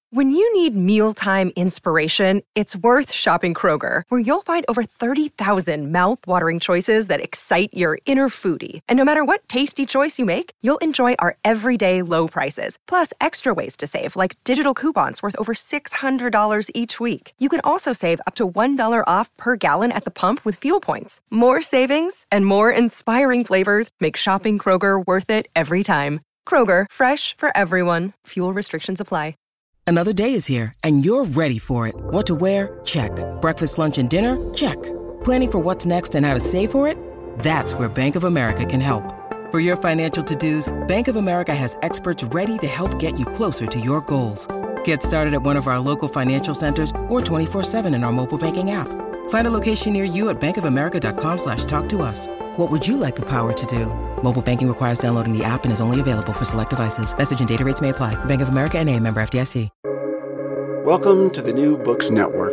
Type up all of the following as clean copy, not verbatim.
When you need mealtime inspiration, it's worth shopping Kroger, where you'll find over 30,000 mouth-watering choices that excite your inner foodie. And no matter what tasty choice you make, you'll enjoy our everyday low prices, plus extra ways to save, like digital coupons worth over $600 each week. You can also save up to $1 off per gallon at the pump with fuel points. More savings and more inspiring flavors make shopping Kroger worth it every time. Kroger, fresh for everyone. Fuel restrictions apply. Another day is here, and you're ready for it. What to wear? Check. Breakfast, lunch, and dinner? Check. Planning for what's next and how to save for it? That's where Bank of America can help. For your financial to-dos, Bank of America has experts ready to help get you closer to your goals. Get started at one of our local financial centers or 24/7 in our mobile banking app. Find a location near you at bankofamerica.com/talktous. What would you like the power to do? Mobile banking requires downloading the app and is only available for select devices. Message and data rates may apply. Bank of America N.A., member FDIC. Welcome to the New Books Network.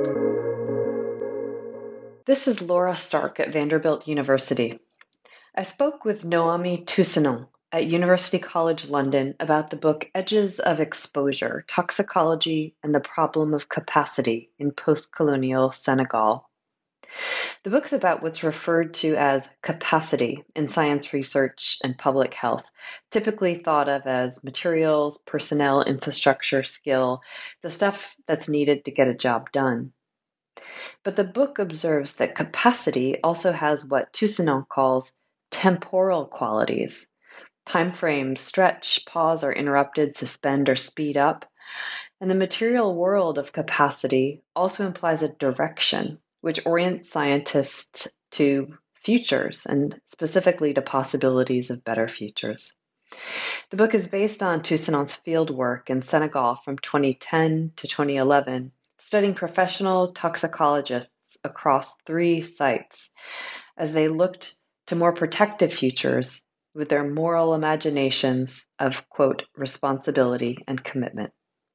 This is Laura Stark at Vanderbilt University. I spoke with Noémie Toussinon at University College London about the book Edges of Exposure: Toxicology and the Problem of Capacity in Post-Colonial Senegal. The book's about what's referred to as capacity in science research and public health, typically thought of as materials, personnel, infrastructure, skill, the stuff that's needed to get a job done. But the book observes that capacity also has what Toussinon calls temporal qualities. Time frames stretch, pause, are interrupted, suspend, or speed up. And the material world of capacity also implies a direction, which orients scientists to futures and specifically to possibilities of better futures. The book is based on Toussinon's field work in Senegal from 2010 to 2011, studying professional toxicologists across 3 sites as they looked to more protective futures with their moral imaginations of, quote, responsibility and commitment.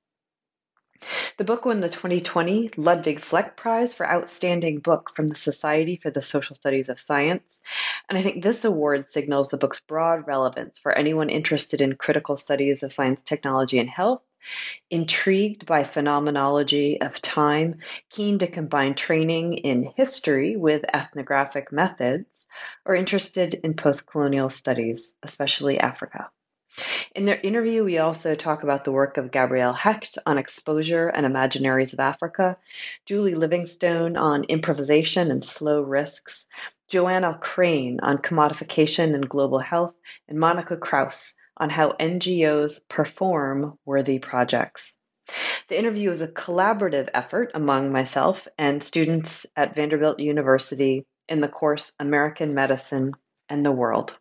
The book won the 2020 Ludwig Fleck Prize for Outstanding Book from the Society for the Social Studies of Science, and I think this award signals the book's broad relevance for anyone interested in critical studies of science, technology, and health, intrigued by phenomenology of time, keen to combine training in history with ethnographic methods, or interested in post-colonial studies, especially Africa. In their interview, we also talk about the work of Gabrielle Hecht on exposure and imaginaries of Africa, Julie Livingstone on improvisation and slow risks, Joanna Crane on commodification and global health, and Monica Kraus on how NGOs perform worthy projects. The interview is a collaborative effort among myself and students at Vanderbilt University in the course American Medicine and the World.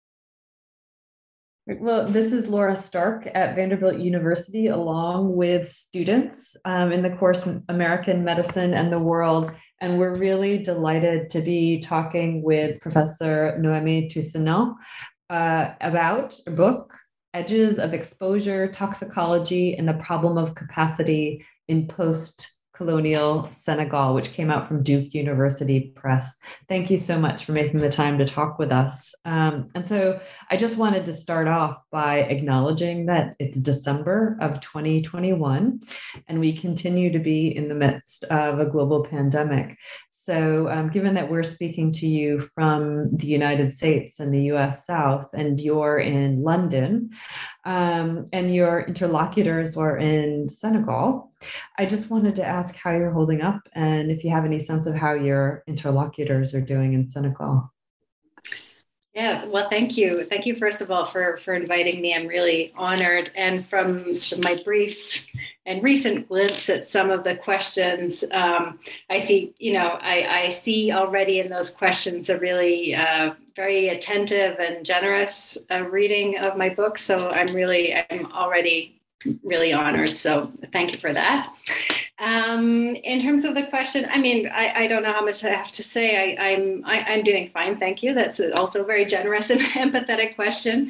Well, this is Laura Stark at Vanderbilt University, along with students in the course American Medicine and the World. And we're really delighted to be talking with Professor Noémie Toussinon about a book, Edges of Exposure, Toxicology, and the Problem of Capacity in Post-Colonial Senegal, which came out from Duke University Press. Thank you so much for making the time to talk with us. And so I just wanted to start off by acknowledging that it's December of 2021, and we continue to be in the midst of a global pandemic. So given that we're speaking to you from the United States and the US South, and you're in London, and your interlocutors are in Senegal, I just wanted to ask how you're holding up and if you have any sense of how your interlocutors are doing in Senegal. Yeah, well, thank you. Thank you, first of all, for inviting me. I'm really honored. And from sort of my brief and recent glimpse at some of the questions, I see, I see already in those questions a really very attentive and generous reading of my book. So I'm already really honored. So thank you for that. In terms of the question, I don't know how much I have to say. I'm doing fine, thank you. That's also a very generous and empathetic question.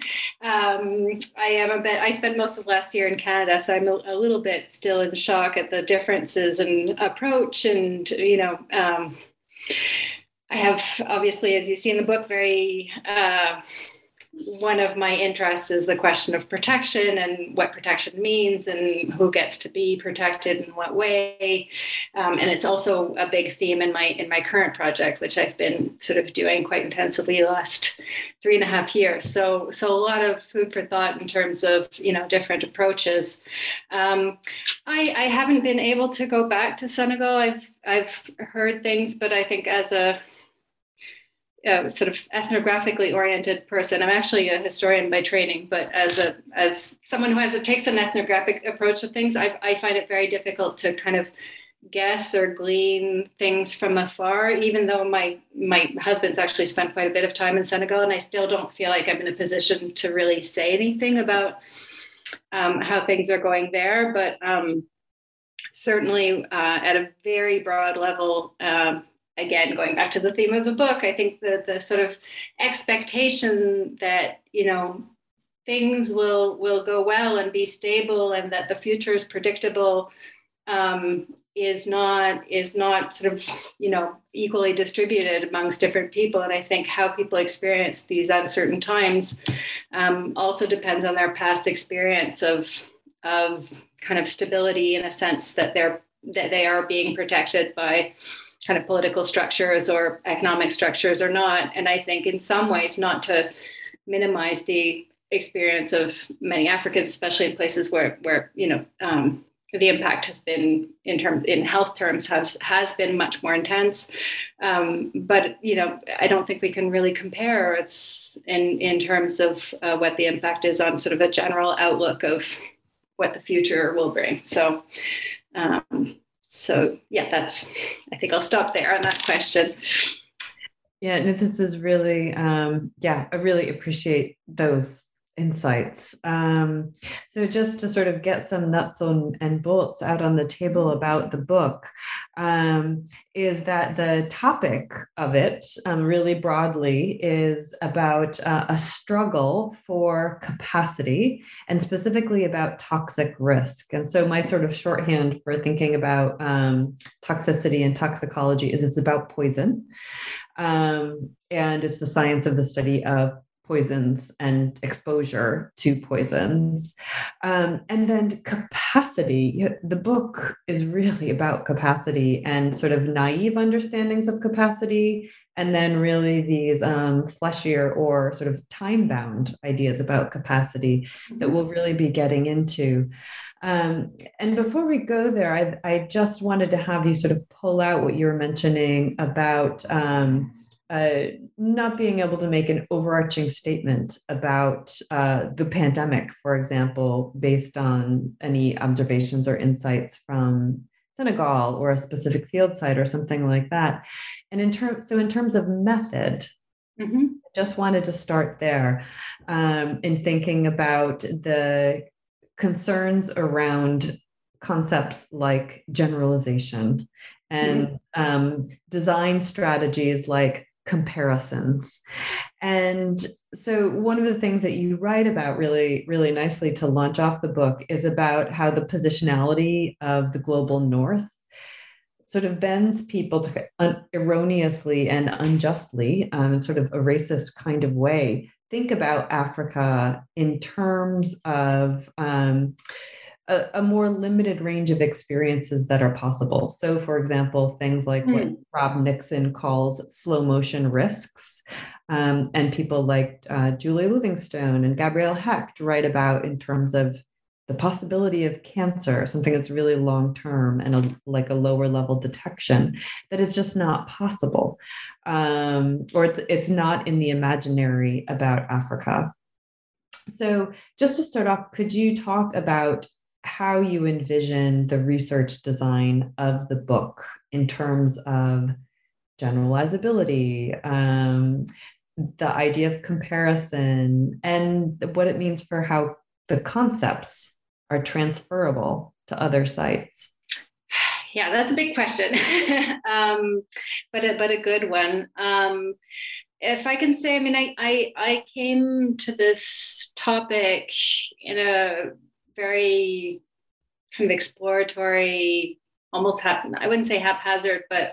I spent most of last year in Canada, so I'm a little bit still in shock at the differences in approach. And, I have, obviously, as you see in the book, very one of my interests is the question of protection and what protection means and who gets to be protected in what way. And it's also a big theme in my current project, which I've been sort of doing quite intensively the last 3.5 years. So a lot of food for thought in terms of, different approaches. I haven't been able to go back to Senegal. I've heard things, but I think as a sort of ethnographically oriented person. I'm actually a historian by training, but as someone who takes an ethnographic approach to things, I find it very difficult to kind of guess or glean things from afar, even though my husband's actually spent quite a bit of time in Senegal, and I still don't feel like I'm in a position to really say anything about how things are going there. But certainly at a very broad level, again, going back to the theme of the book, I think the sort of expectation that, things will go well and be stable and that the future is predictable is not sort of, equally distributed amongst different people. And I think how people experience these uncertain times also depends on their past experience of kind of stability, in a sense that they are being protected by kind of political structures or economic structures or not. And I think in some ways, not to minimize the experience of many Africans, especially in places where the impact has been in health terms has been much more intense. But I don't think we can really compare. It's in terms of what the impact is on sort of a general outlook of what the future will bring. So yeah, I think I'll stop there on that question. Yeah, no, this is really, I really appreciate those insights. So just to sort of get some nuts and bolts out on the table about the book, is that the topic of it really broadly is about a struggle for capacity and specifically about toxic risk. And so my sort of shorthand for thinking about toxicity and toxicology is it's about poison. And it's the science of the study of poisons and exposure to poisons. And then capacity. The book is really about capacity and sort of naive understandings of capacity, and then really these fleshier or sort of time-bound ideas about capacity that we'll really be getting into. And before we go there, I just wanted to have you sort of pull out what you were mentioning about not being able to make an overarching statement about the pandemic, for example, based on any observations or insights from Senegal or a specific field site or something like that. And in terms of method, I just wanted to start there in thinking about the concerns around concepts like generalization and design strategies like comparisons. And so one of the things that you write about really, really nicely to launch off the book is about how the positionality of the global north sort of bends people to erroneously and unjustly, in sort of a racist kind of way, think about Africa in terms of a more limited range of experiences that are possible. So, for example, things like what Rob Nixon calls slow motion risks, and people like Julie Livingstone and Gabrielle Hecht write about in terms of the possibility of cancer, something that's really long term and like a lower level detection that is just not possible, or it's not in the imaginary about Africa. So, just to start off, could you talk about how you envision the research design of the book in terms of generalizability, the idea of comparison, and what it means for how the concepts are transferable to other sites? Yeah, that's a big question, but a good one. If I can say, I mean, I came to this topic in a very kind of exploratory, almost I wouldn't say haphazard, but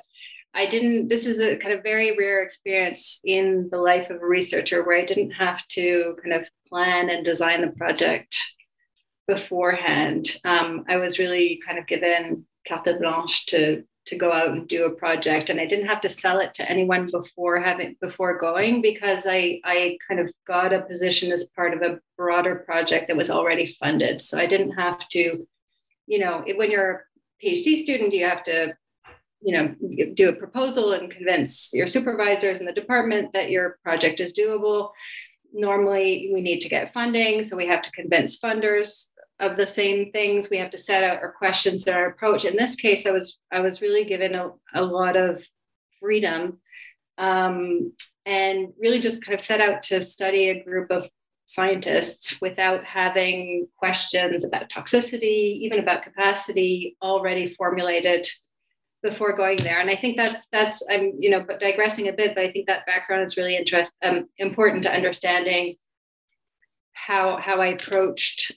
this is a kind of very rare experience in the life of a researcher where I didn't have to kind of plan and design the project beforehand. I was really kind of given carte blanche to go out and do a project, and I didn't have to sell it to anyone before going, because I kind of got a position as part of a broader project that was already funded. So I didn't have to, when you're a PhD student, you have to, do a proposal and convince your supervisors in the department that your project is doable. Normally, we need to get funding, so we have to convince funders of the same things. We have to set out our questions and our approach. In this case, I was really given a lot of freedom, and really just kind of set out to study a group of scientists without having questions about toxicity, even about capacity, already formulated before going there. And I think that's I'm but digressing a bit, but I think that background is really important to understanding how I approached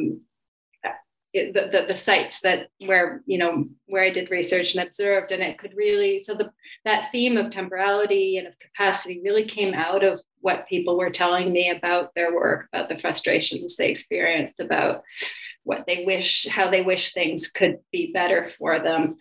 the sites where I did research and observed. And it could really, that theme of temporality and of capacity really came out of what people were telling me about their work, about the frustrations they experienced, about how they wish things could be better for them.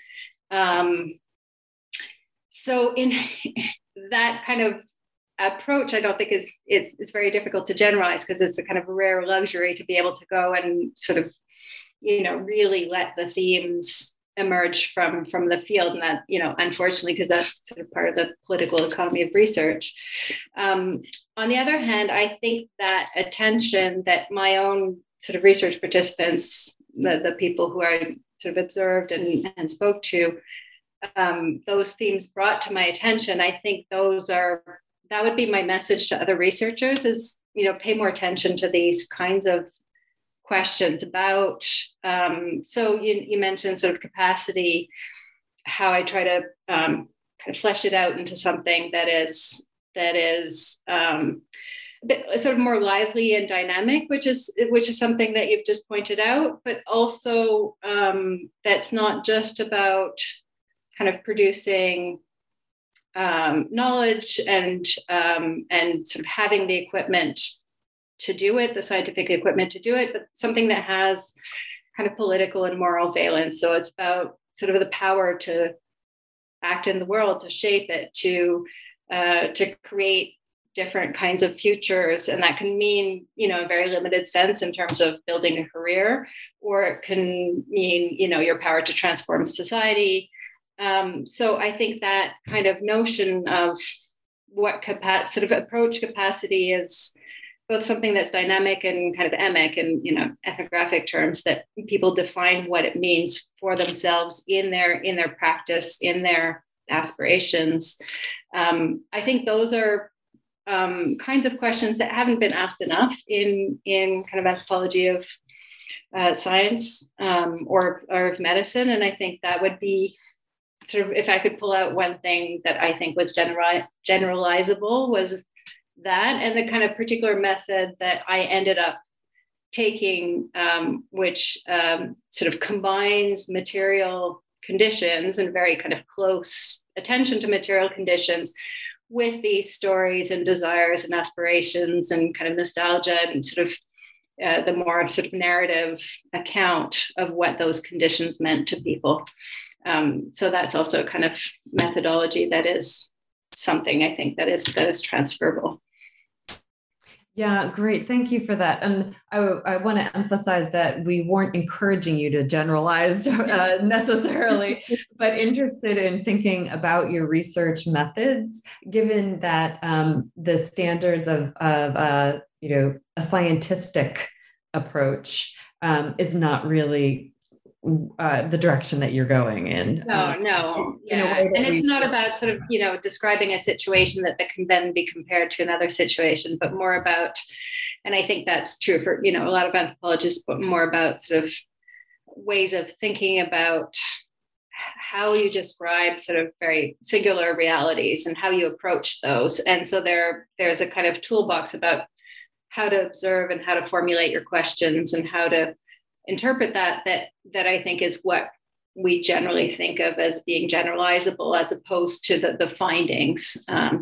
So in that kind of approach, I don't think it's very difficult to generalize, because it's a kind of a rare luxury to be able to go and sort of, really let the themes emerge from the field. And that, unfortunately, because that's sort of part of the political economy of research. On the other hand, I think that attention that my own sort of research participants, the people who I sort of observed and spoke to, those themes brought to my attention, I think that would be my message to other researchers is, pay more attention to these kinds of questions about, so you mentioned sort of capacity, how I try to kind of flesh it out into something that is a bit sort of more lively and dynamic, which is something that you've just pointed out, but also that's not just about kind of producing knowledge and sort of having the equipment to do it, the scientific equipment to do it, but something that has kind of political and moral valence. So it's about sort of the power to act in the world, to shape it, to create different kinds of futures. And that can mean, a very limited sense in terms of building a career, or it can mean, your power to transform society. So I think that kind of notion of what sort of approach capacity is both something that's dynamic and kind of emic and, ethnographic terms, that people define what it means for themselves in their practice, in their aspirations. I think those are kinds of questions that haven't been asked enough in kind of anthropology of science or of medicine. And I think that would be sort of, if I could pull out one thing that I think was generalizable, was that, and the kind of particular method that I ended up taking, which sort of combines material conditions and very kind of close attention to material conditions with these stories and desires and aspirations and kind of nostalgia and sort of the more sort of narrative account of what those conditions meant to people. So that's also kind of methodology that is something I think that is transferable. Yeah, great. Thank you for that. And I want to emphasize that we weren't encouraging you to generalize necessarily, but interested in thinking about your research methods, given that the standards of a scientific approach is not really the direction that you're going in. No. Yeah. And it's not about sort of, describing a situation that can then be compared to another situation, but more about, and I think that's true for, a lot of anthropologists, but more about sort of ways of thinking about how you describe sort of very singular realities and how you approach those. And so there's a kind of toolbox about how to observe and how to formulate your questions and how to interpret that I think is what we generally think of as being generalizable, as opposed to the findings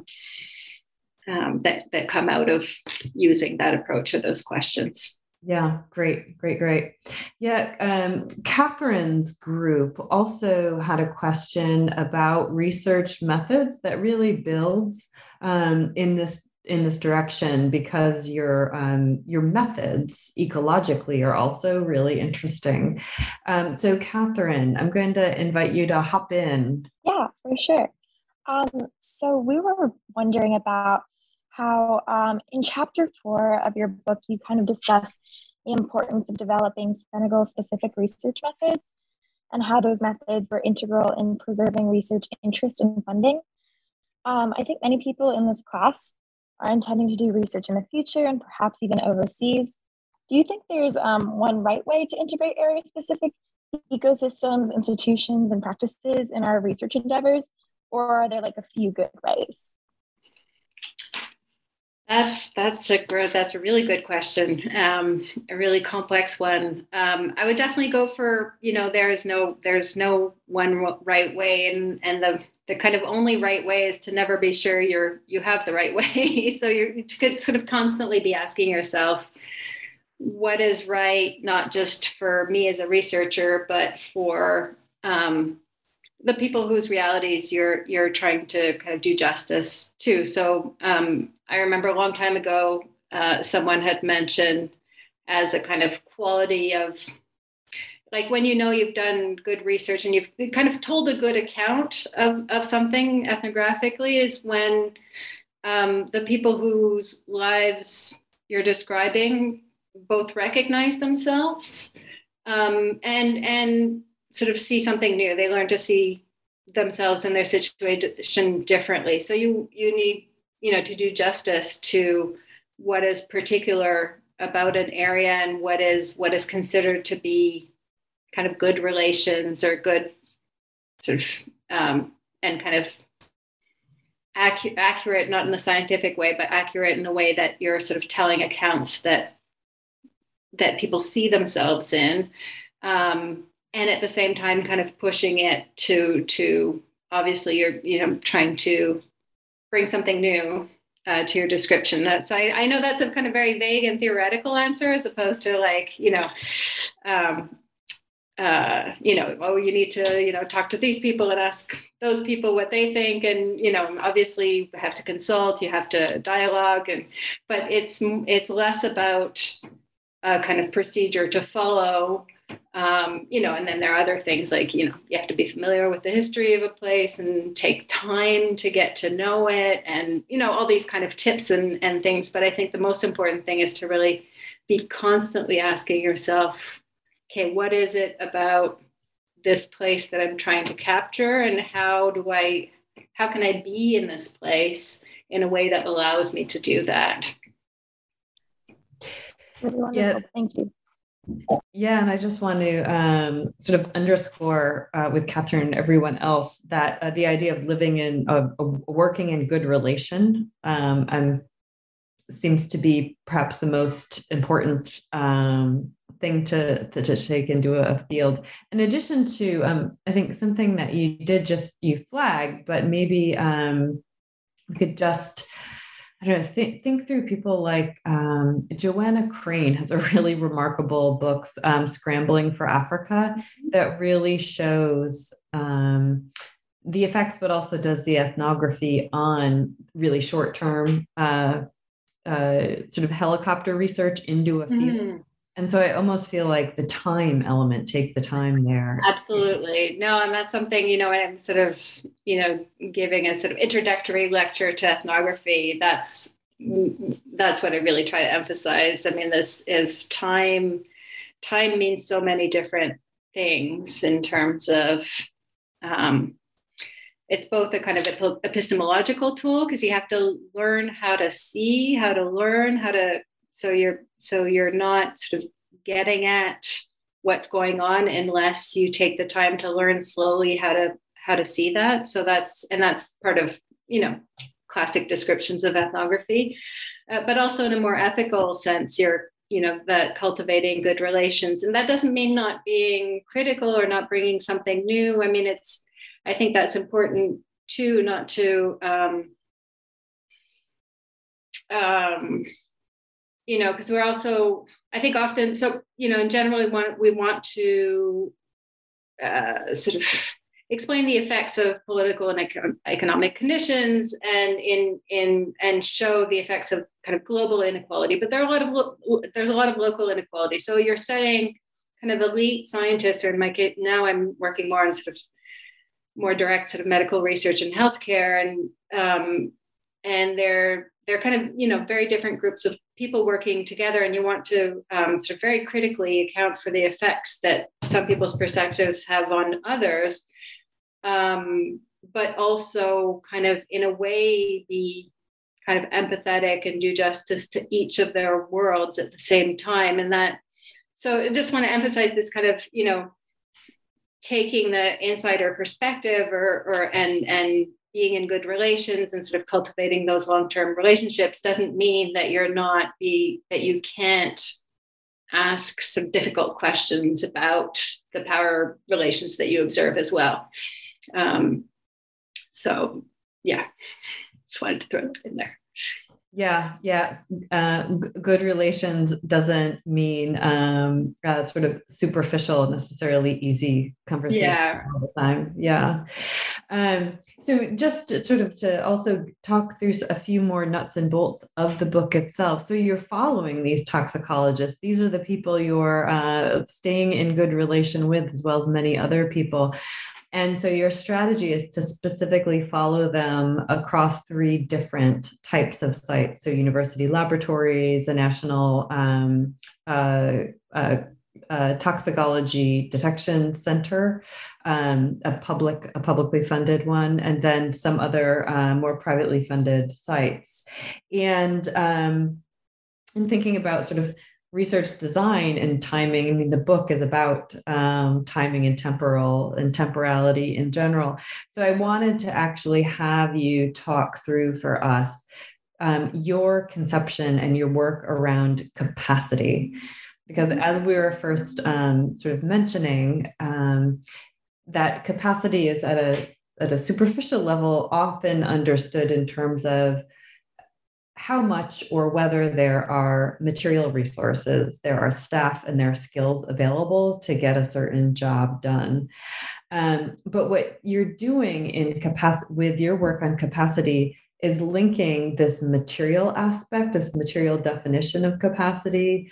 that come out of using that approach or those questions. Yeah, great. Yeah, Catherine's group also had a question about research methods that really builds in this direction, because your methods ecologically are also really interesting. So Catherine, I'm going to invite you to hop in. Yeah, for sure. So we were wondering about how in chapter 4 of your book, you kind of discuss the importance of developing Senegal-specific research methods and how those methods were integral in preserving research interest and funding. I think many people in this class are intending to do research in the future and perhaps even overseas. Do you think there's one right way to integrate area-specific ecosystems, institutions, and practices in our research endeavors, or are there like a few good ways? That's a really good question. A really complex one. I would definitely go for, there's no one right way, and the kind of only right way is to never be sure you have the right way. So you could sort of constantly be asking yourself, what is right, not just for me as a researcher, but for the people whose realities you're trying to kind of do justice to. So I remember a long time ago, someone had mentioned as a kind of quality of, like, when you've done good research and you've kind of told a good account of something ethnographically, is when the people whose lives you're describing both recognize themselves and sort of see something new. They learn to see themselves and their situation differently. So you need, to do justice to what is particular about an area and what is considered to be kind of good relations or good sort of and kind of accurate, not in the scientific way, but accurate in a way that you're sort of telling accounts that people see themselves in. And at the same time, kind of pushing it to obviously you're, trying to bring something new to your description. So I know that's a kind of very vague and theoretical answer, as opposed to like, you need to, talk to these people and ask those people what they think. And, obviously you have to consult, you have to dialogue, but it's less about a kind of procedure to follow. And then there are other things like, you have to be familiar with the history of a place and take time to get to know it, and, all these kind of tips and things. But I think the most important thing is to really be constantly asking yourself, okay, what is it about this place that I'm trying to capture, and how can I be in this place in a way that allows me to do that? Really wonderful. Thank you. Yeah, and I just want to sort of underscore with Catherine and everyone else that the idea of living in working in good relation seems to be perhaps the most important thing to take into a field. In addition to, I think something that you flagged, but maybe we could just, I don't know, think through people like Joanna Crane has a really remarkable book, Scrambling for Africa, that really shows the effects, but also does the ethnography on really short-term sort of helicopter research into a field. And so I almost feel like the time element, take the time there. Absolutely. No, and that's something, when I'm sort of, giving a sort of introductory lecture to ethnography, that's what I really try to emphasize. I mean, this is time. Time means so many different things in terms of, it's both a kind of epistemological tool, because you have to learn how to see, how to learn, how to, so you're not sort of getting at what's going on unless you take the time to learn slowly how to see that. So that's part of, classic descriptions of ethnography, but also in a more ethical sense, you're that cultivating good relations. And that doesn't mean not being critical or not bringing something new. I mean, I think that's important too, not to, because we're also, I think often, so, in general, we want to sort of explain the effects of political and economic conditions and show the effects of kind of global inequality. But there's a lot of local inequality. So you're studying kind of elite scientists, or in my case, now I'm working more on sort of more direct sort of medical research and healthcare, and they're kind of, very different groups of people working together, and you want to sort of very critically account for the effects that some people's perspectives have on others, but also kind of in a way be kind of empathetic and do justice to each of their worlds at the same time. And so I just want to emphasize this kind of, taking the insider perspective and being in good relations and sort of cultivating those long-term relationships doesn't mean that that you can't ask some difficult questions about the power relations that you observe as well. So yeah, just wanted to throw it in there. Yeah. Good relations doesn't mean sort of superficial, necessarily easy conversation all the time. Yeah. So just to also talk through a few more nuts and bolts of the book itself. So you're following these toxicologists. These are the people you're staying in good relation with, as well as many other people. And so your strategy is to specifically follow them across 3 different types of sites. So university laboratories, a national toxicology detection center, a publicly funded one, and then some other more privately funded sites. And in thinking about sort of research design and timing, I mean, the book is about timing and temporality in general. So I wanted to actually have you talk through for us your conception and your work around capacity. Because as we were first sort of mentioning, that capacity is at a superficial level often understood in terms of how much or whether there are material resources, there are staff and there are skills available to get a certain job done. But what you're doing in capacity with your work on capacity is linking this material aspect, this material definition of capacity,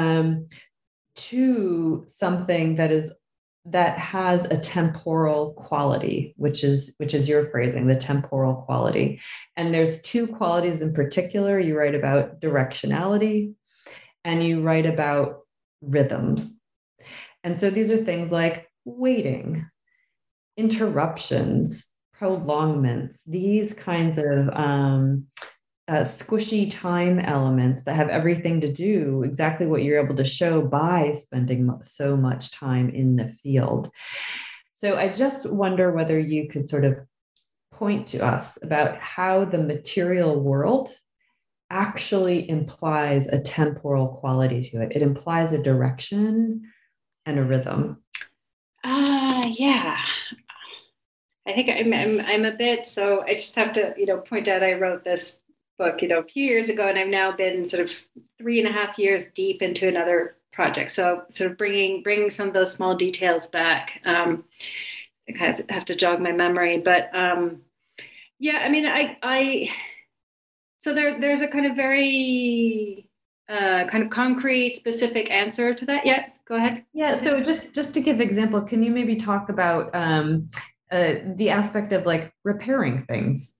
to something that has a temporal quality, which is your phrasing, the temporal quality. And there's 2 qualities in particular. You write about directionality and you write about rhythms. And so these are things like waiting, interruptions, prolongments, these kinds of squishy time elements that have everything to do exactly what you're able to show by spending so much time in the field. So I just wonder whether you could sort of point to us about how the material world actually implies a temporal quality to it. It implies a direction and a rhythm. Yeah. I think I'm a bit, so I just have to, point out I wrote this book, a few years ago, and I've now been sort of 3.5 years deep into another project. So sort of bringing some of those small details back. I kind of have to jog my memory, but yeah, I mean, so there's a kind of very kind of concrete, specific answer to that. Yeah, go ahead. Yeah. So just to give example, can you maybe talk about the aspect of like repairing things?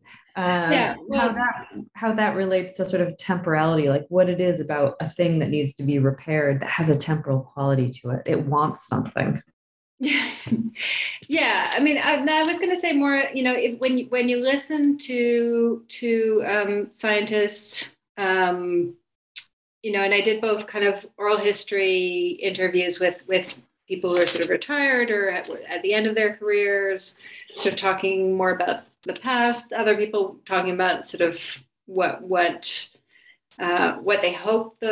How that relates to sort of temporality, like what it is about a thing that needs to be repaired that has a temporal quality to it. It wants something. Yeah. I mean, I was going to say more, when you listen to scientists, and I did both kind of oral history interviews with people who are sort of retired or at the end of their careers, sort of talking more about the past, other people talking about sort of what they hope the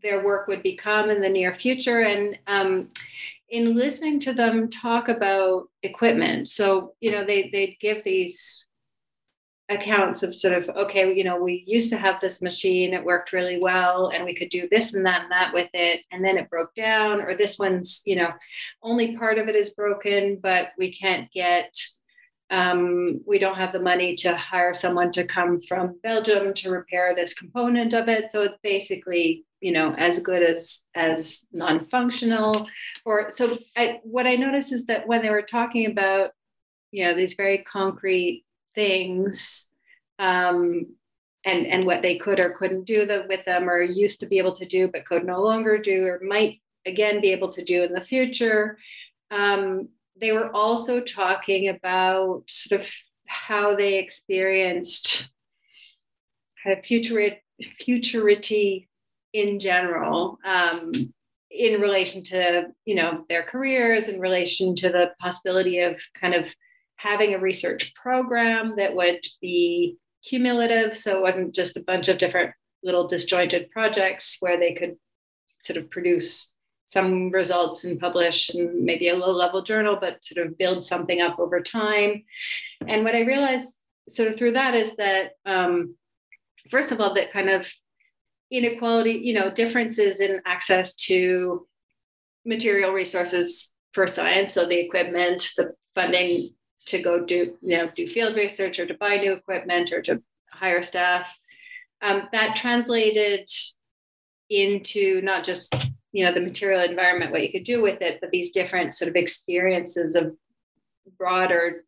their work would become in the near future. And in listening to them talk about equipment, so, they'd give these accounts of sort of, okay, we used to have this machine, it worked really well, and we could do this and that with it, and then it broke down, or this one's, only part of it is broken, but we can't get, we don't have the money to hire someone to come from Belgium to repair this component of it. So it's basically, as good as non-functional. What I noticed is that when they were talking about, these very concrete things, and what they could or couldn't do with them, or used to be able to do but could no longer do, or might again be able to do in the future, they were also talking about sort of how they experienced kind of futurity in general, in relation to, their careers, in relation to the possibility of kind of having a research program that would be cumulative. So it wasn't just a bunch of different little disjointed projects where they could sort of produce some results and publish in maybe a low-level journal, but sort of build something up over time. And what I realized sort of through that is that, first of all, that kind of inequality, differences in access to material resources for science, so the equipment, the funding to go do field research, or to buy new equipment, or to hire staff, that translated into not just the material environment, what you could do with it, but these different sort of experiences of broader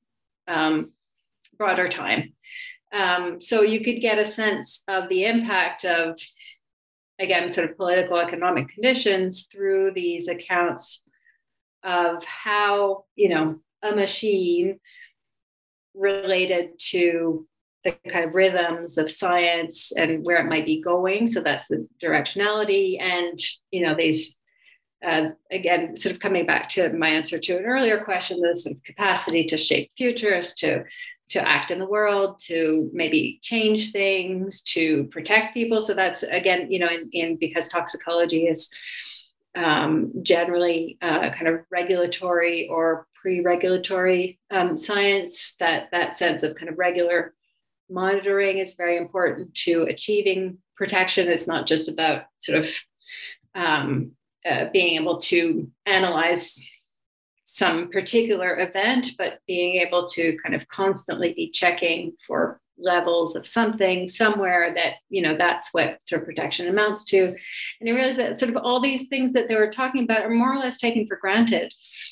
time. So you could get a sense of the impact of, again, sort of political economic conditions through these accounts of how, a machine related to the kind of rhythms of science and where it might be going. So that's the directionality. And, these, again, sort of coming back to my answer to an earlier question, the sort of capacity to shape futures, to act in the world, to maybe change things, to protect people. So that's, again, because toxicology is generally kind of regulatory or pre-regulatory science, that sense of kind of regular monitoring is very important to achieving protection. It's not just about sort of being able to analyze some particular event, but being able to kind of constantly be checking for levels of something somewhere that, that's what sort of protection amounts to. And I realized that sort of all these things that they were talking about are more or less taken for granted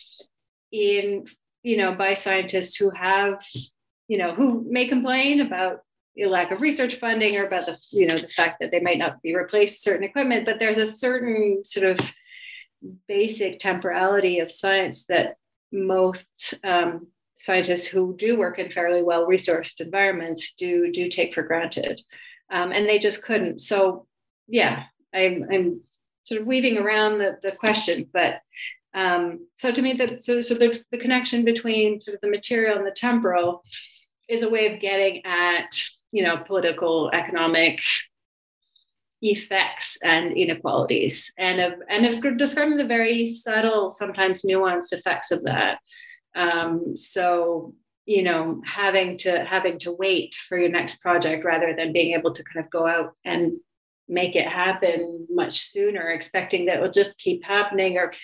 by scientists who have, who may complain about the lack of research funding, or about the fact that they might not be replaced certain equipment, but there's a certain sort of basic temporality of science that most scientists who do work in fairly well-resourced environments do take for granted, and they just couldn't. So, yeah, I'm sort of weaving around the question, but so to me, the connection between sort of the material and the temporal is a way of getting at, political, economic effects and inequalities, and of sort of describing the very subtle, sometimes nuanced effects of that. So, having to wait for your next project rather than being able to kind of go out and make it happen much sooner, expecting that it will just keep happening, or,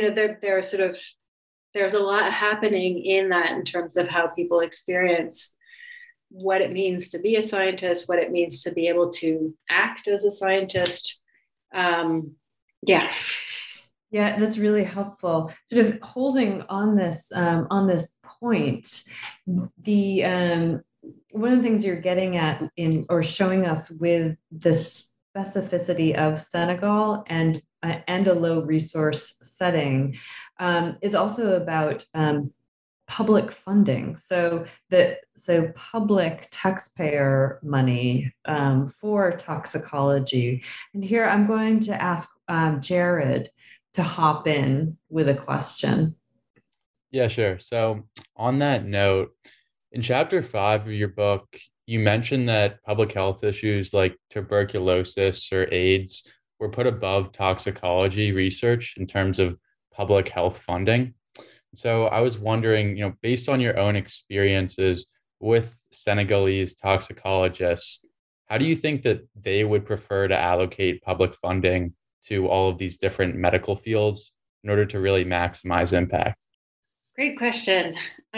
there's a lot happening in that in terms of how people experience what it means to be a scientist, what it means to be able to act as a scientist. Yeah, that's really helpful. Sort of holding on this point, the one of the things you're getting at or showing us with the specificity of Senegal and a low resource setting is also about public funding. So public taxpayer money for toxicology. And here I'm going to ask Jared to hop in with a question. Yeah, sure. So on that note, in chapter 5 of your book, you mentioned that public health issues like tuberculosis or AIDS were put above toxicology research in terms of public health funding. So I was wondering, based on your own experiences with Senegalese toxicologists, how do you think that they would prefer to allocate public funding to all of these different medical fields in order to really maximize impact? Great question.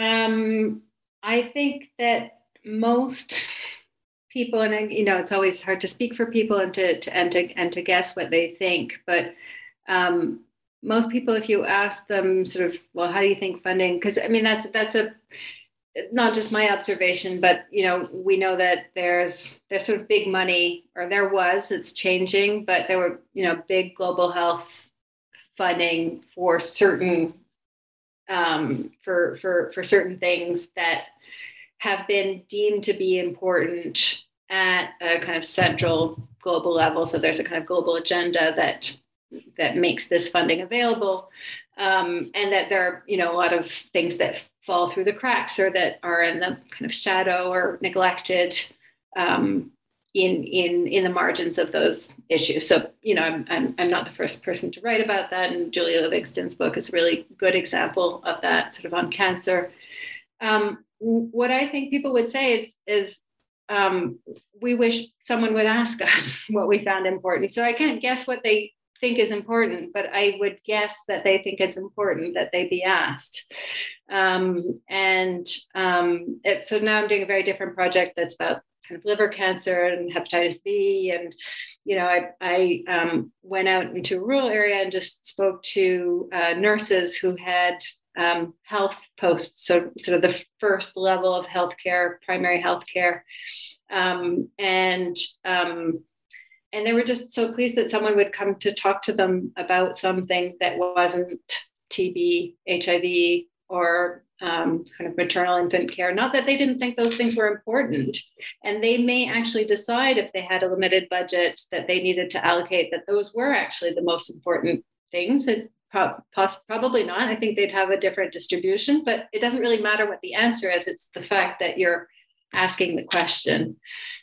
I think that most people, and it's always hard to speak for people and to guess what they think, but most people, if you ask them sort of, well, how do you think funding? Because that's not just my observation, but we know that there's sort of big money, or there was. It's changing, but there were big global health funding for certain for certain things that have been deemed to be important at a kind of central global level. So there's a kind of global agenda that makes this funding available, and that there are a lot of things that fall through the cracks or that are in the kind of shadow or neglected in the margins of those issues. So I'm not the first person to write about that, and Julia Livingston's book is a really good example of that, sort of on cancer. What I think people would say is we wish someone would ask us what we found important. So I can't guess what they think is important, but I would guess that they think it's important that they be asked. So now I'm doing a very different project that's about kind of liver cancer and hepatitis B. And, I went out into a rural area and just spoke to nurses who had health posts, so sort of the first level of healthcare, primary healthcare. And they were just so pleased that someone would come to talk to them about something that wasn't TB, HIV, or kind of maternal infant care. Not that they didn't think those things were important. And they may actually decide, if they had a limited budget that they needed to allocate, that those were actually the most important things. Probably not. I think they'd have a different distribution, but it doesn't really matter what the answer is. It's the fact that you're asking the question.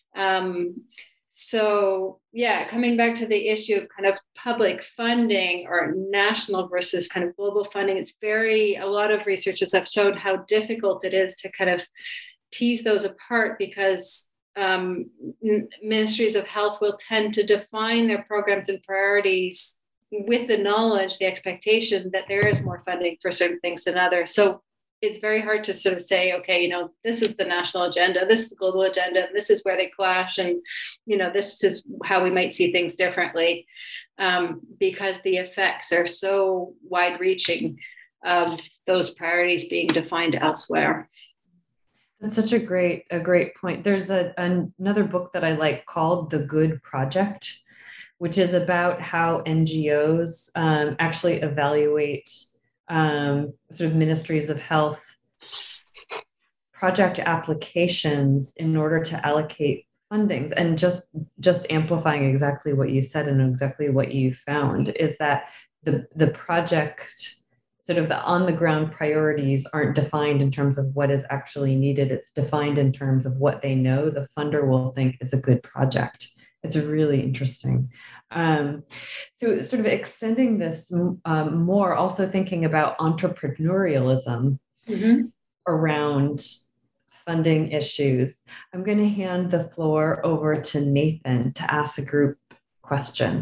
So yeah, coming back to the issue of kind of public funding or national versus kind of global funding, a lot of researchers have showed how difficult it is to kind of tease those apart, because ministries of health will tend to define their programs and priorities with the knowledge, the expectation that there is more funding for certain things than others. So it's very hard to sort of say, okay, this is the national agenda, this is the global agenda, and this is where they clash, and this is how we might see things differently, because the effects are so wide-reaching of those priorities being defined elsewhere. That's such a great point. There's another book that I like called The Good Project, which is about how NGOs actually evaluate sort of ministries of health project applications in order to allocate fundings. And just amplifying exactly what you said and exactly what you found is that the project, sort of the on the ground priorities, aren't defined in terms of what is actually needed. It's defined in terms of what they know the funder will think is a good project. It's really interesting. So sort of extending this more, also thinking about entrepreneurialism around funding issues. I'm going to hand the floor over to Nathan to ask a group question.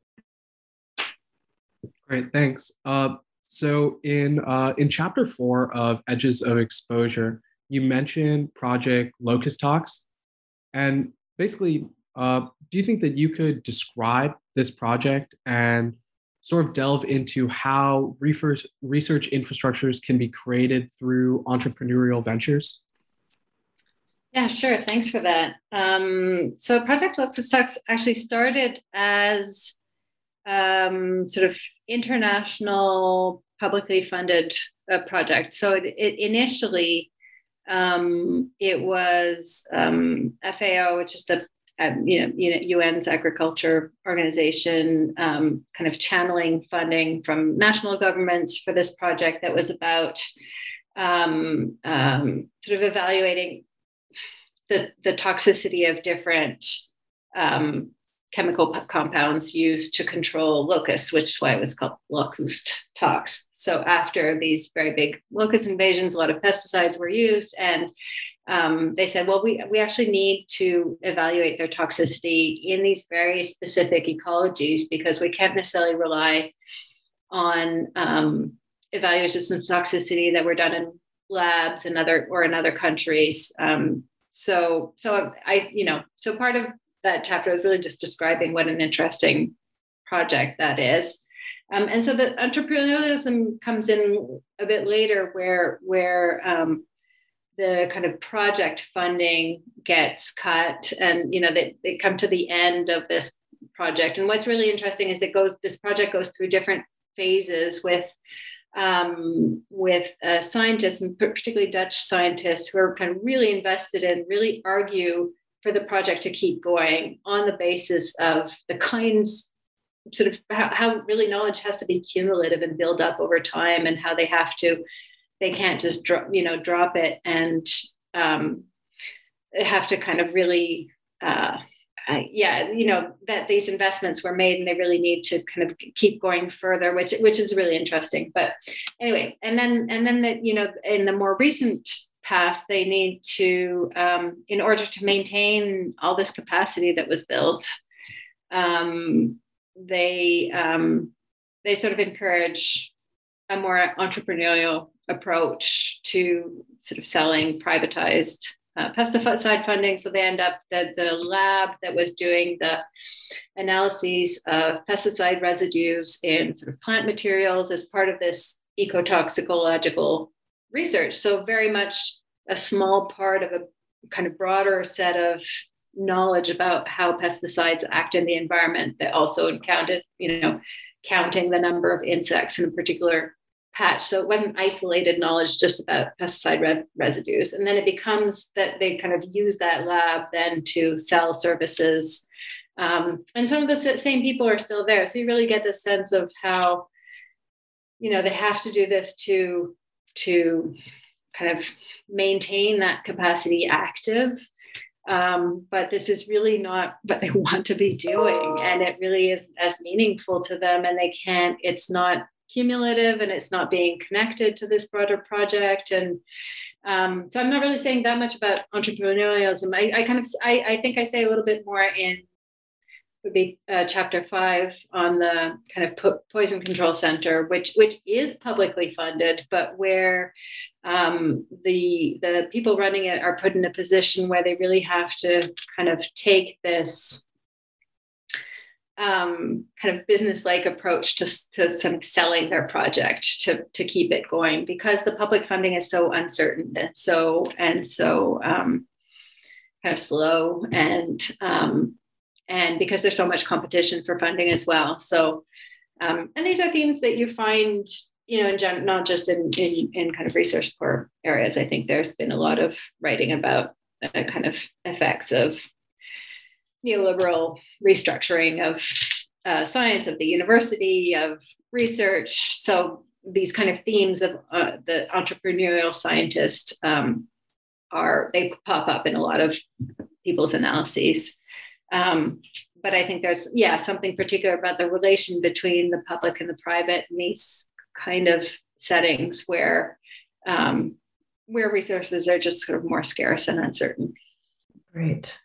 Great, thanks. So in chapter 4 of Edges of Exposure, you mentioned Project Locust Talks, and basically, do you think that you could describe this project and sort of delve into how research infrastructures can be created through entrepreneurial ventures? Yeah, sure. Thanks for that. So Project Locust Talks actually started as sort of international publicly funded project. So it initially, it was FAO, which is the UN's agriculture organization, kind of channeling funding from national governments for this project that was about sort of evaluating the toxicity of different chemical compounds used to control locusts, which is why it was called locust tox. So after these very big locust invasions, a lot of pesticides were used, and they said, well, we actually need to evaluate their toxicity in these very specific ecologies, because we can't necessarily rely on evaluations of toxicity that were done in labs in other countries. So part of that chapter was really just describing what an interesting project that is. And so the entrepreneurialism comes in a bit later, where the kind of project funding gets cut, and they come to the end of this project. And what's really interesting is this project goes through different phases with scientists, and particularly Dutch scientists, who are kind of really invested in, really argue for the project to keep going on the basis of the kinds, sort of how really knowledge has to be cumulative and build up over time, and how they can't just drop it, and they have to kind of really that these investments were made, and they really need to kind of keep going further, which is really interesting. But anyway, and then in the more recent past, they need to, in order to maintain all this capacity that was built, they sort of encourage a more entrepreneurial approach to sort of selling privatized pesticide funding. So they end up that the lab that was doing the analyses of pesticide residues in sort of plant materials as part of this ecotoxicological research. So very much a small part of a kind of broader set of knowledge about how pesticides act in the environment, that also counting the number of insects in a particular patch. So it wasn't isolated knowledge just about pesticide residues. And then it becomes that they kind of use that lab then to sell services. And some of the same people are still there. So you really get this sense of how, they have to do this to kind of maintain that capacity active. But this is really not what they want to be doing. And it really is as meaningful to them, and it's not cumulative, and it's not being connected to this broader project. And so I'm not really saying that much about entrepreneurialism. I think I say a little bit more in would be chapter 5 on the kind of poison control center, which is publicly funded, but where the people running it are put in a position where they really have to kind of take this kind of business-like approach to sort of selling their project to keep it going, because the public funding is so uncertain and so kind of slow, and because there's so much competition for funding as well. So and these are themes that you find in general, not just in kind of research poor areas. I think there's been a lot of writing about kind of effects of neoliberal restructuring of science, of the university, of research. So these kind of themes of the entrepreneurial scientist they pop up in a lot of people's analyses. But I think there's something particular about the relation between the public and the private in these kind of settings where resources are just sort of more scarce and uncertain. Great.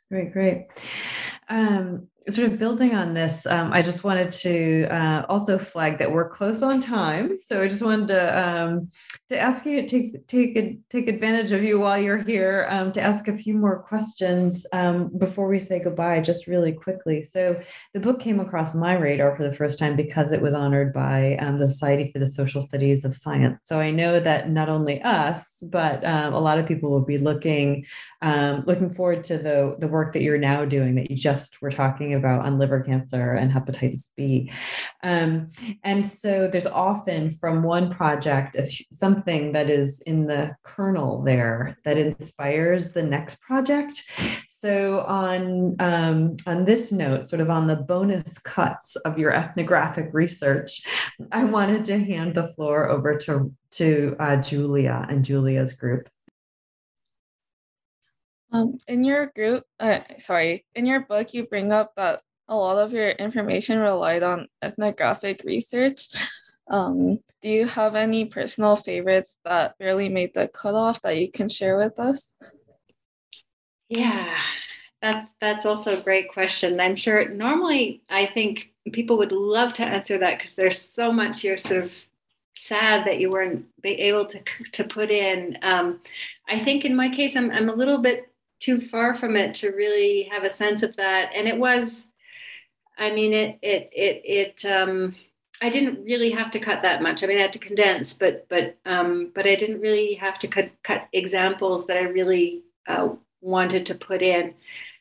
Sort of building on this, I just wanted to also flag that we're close on time. So I just wanted to ask you to take advantage of you while you're here to ask a few more questions before we say goodbye, just really quickly. So the book came across my radar for the first time because it was honored by the Society for the Social Studies of Science. So I know that not only us, but a lot of people will be looking forward to the work that you're now doing, that you just were talking about on liver cancer and hepatitis B. And so there's often from one project something that is in the kernel there that inspires the next project. So on this note, sort of on the bonus cuts of your ethnographic research, I wanted to hand the floor over to Julia and Julia's group. In your book, you bring up that a lot of your information relied on ethnographic research. Do you have any personal favorites that barely made the cutoff that you can share with us? Yeah, that's also a great question. I'm sure normally I think people would love to answer that because there's so much you're sort of sad that you weren't able to put in. I think in my case, I'm a little bit too far from it to really have a sense of that. And it was, I mean, I didn't really have to cut that much. I mean, I had to condense, but I didn't really have to cut examples that I really wanted to put in.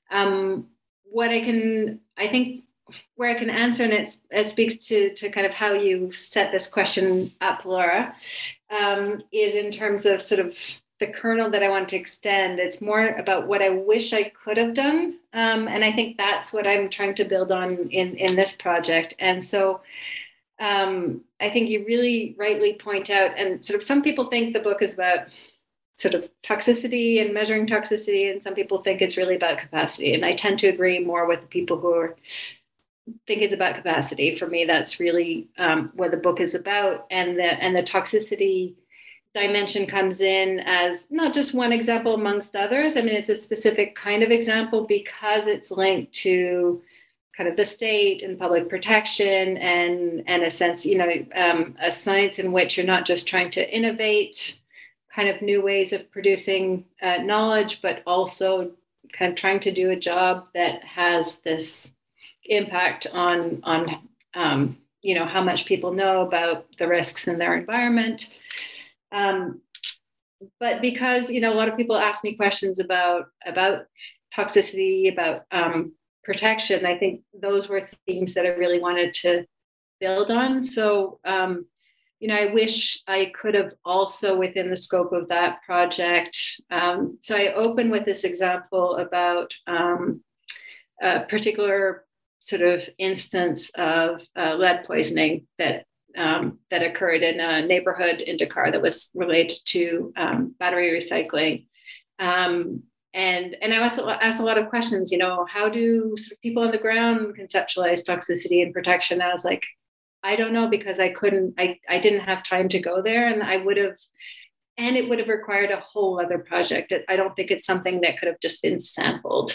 I think where I can answer, and it speaks to kind of how you set this question up, Laura, is in terms of sort of the kernel that I want to extend. It's more about what I wish I could have done. And I think that's what I'm trying to build on in this project. And so I think you really rightly point out, and sort of some people think the book is about sort of toxicity and measuring toxicity, and some people think it's really about capacity. And I tend to agree more with the people who think it's about capacity. For me, that's really what the book is about. And the toxicity dimension comes in as not just one example amongst others. I mean, it's a specific kind of example because it's linked to kind of the state and public protection and a sense, a science in which you're not just trying to innovate kind of new ways of producing knowledge, but also kind of trying to do a job that has this impact on how much people know about the risks in their environment. But because, a lot of people ask me questions about toxicity, about protection, I think those were themes that I really wanted to build on. So, I wish I could have also within the scope of that project. So I open with this example about a particular sort of instance of lead poisoning that occurred in a neighborhood in Dakar that was related to battery recycling. And I also asked a lot of questions, how do sort of people on the ground conceptualize toxicity and protection? I was like, I don't know, because I didn't have time to go there, and it would have required a whole other project. I don't think it's something that could have just been sampled.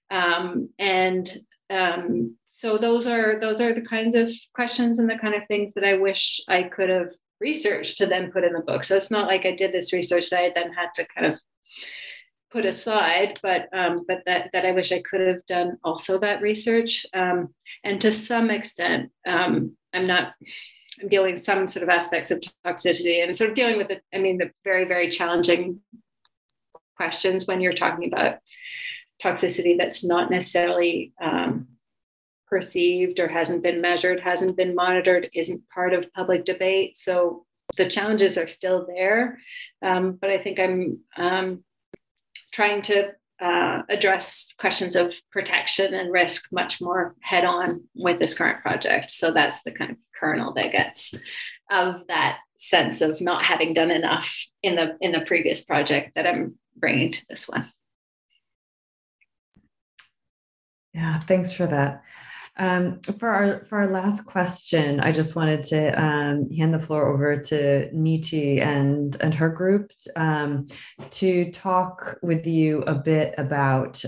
So those are the kinds of questions and the kind of things that I wish I could have researched to then put in the book. So it's not like I did this research that I then had to kind of put aside, but that I wish I could have done also that research. And to some extent, I'm dealing with some sort of aspects of toxicity and sort of dealing with the very, very challenging questions when you're talking about toxicity that's not necessarily perceived or hasn't been measured, hasn't been monitored, isn't part of public debate. So the challenges are still there. But I think I'm trying to address questions of protection and risk much more head on with this current project. So that's the kind of kernel that gets of that sense of not having done enough in the previous project that I'm bringing to this one. Yeah, thanks for that. For our last question, I just wanted to hand the floor over to Niti and her group to talk with you a bit about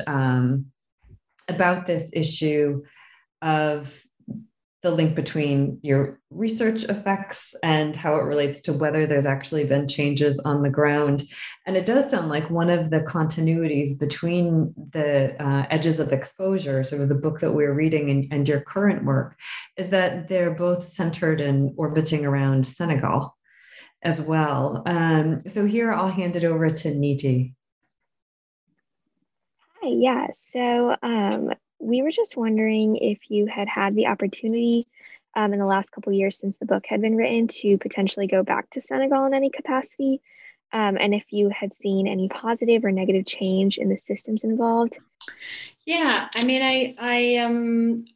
this issue of the link between your research effects and how it relates to whether there's actually been changes on the ground. And it does sound like one of the continuities between the Edges of Exposure, sort of the book that we're reading, and your current work, is that they're both centered and orbiting around Senegal as well. So here I'll hand it over to Niti. Hi, yeah. So we were just wondering if you had the opportunity in the last couple of years since the book had been written to potentially go back to Senegal in any capacity, and if you had seen any positive or negative change in the systems involved. Yeah, I mean,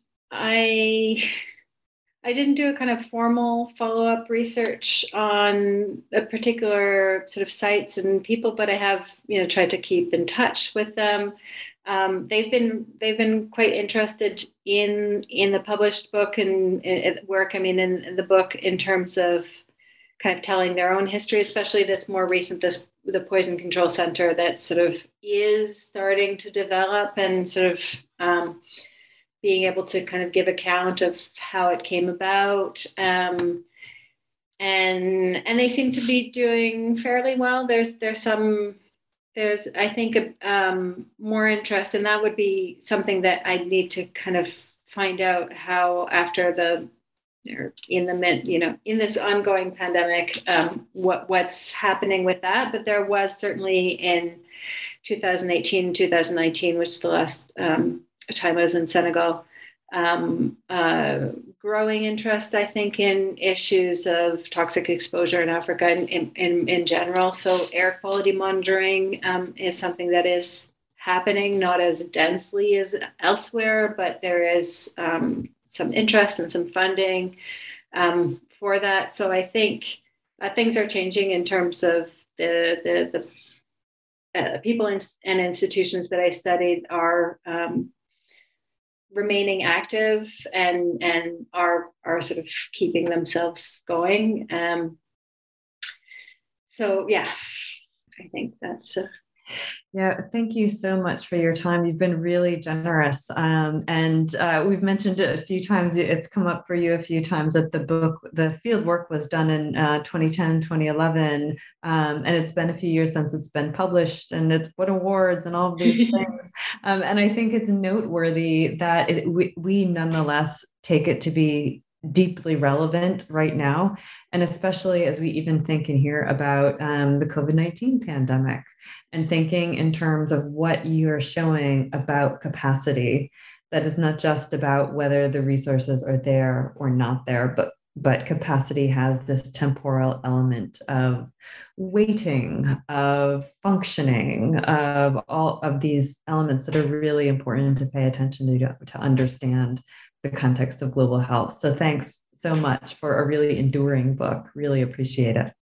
I didn't do a kind of formal follow-up research on a particular sort of sites and people, but I have, tried to keep in touch with them. they've been quite interested in the published book and work. I mean, in the book, in terms of kind of telling their own history, especially this more recent, the Poison Control Center that sort of is starting to develop and sort of being able to kind of give account of how it came about. And they seem to be doing fairly well. There's I think more interest, and that would be something that I'd need to kind of find out how after in this ongoing pandemic, what's happening with that. But there was certainly in 2018 and 2019, which is the last time I was in Senegal, growing interest, I think, in issues of toxic exposure in Africa in general. So air quality monitoring is something that is happening, not as densely as elsewhere, but there is some interest and some funding for that. So I think things are changing in terms of the people and institutions that I studied are remaining active and are sort of keeping themselves going. So yeah, I think that's Yeah, thank you so much for your time. You've been really generous. And we've mentioned it a few times. It's come up for you a few times that the field work was done in 2010, 2011. And it's been a few years since it's been published, and it's won awards and all of these things. And I think it's noteworthy that we nonetheless take it to be deeply relevant right now, and especially as we even think and hear about the COVID-19 pandemic, and thinking in terms of what you're showing about capacity, that is not just about whether the resources are there or not there, but capacity has this temporal element of waiting, of functioning, of all of these elements that are really important to pay attention to understand the context of global health. So thanks so much for a really enduring book. Really appreciate it.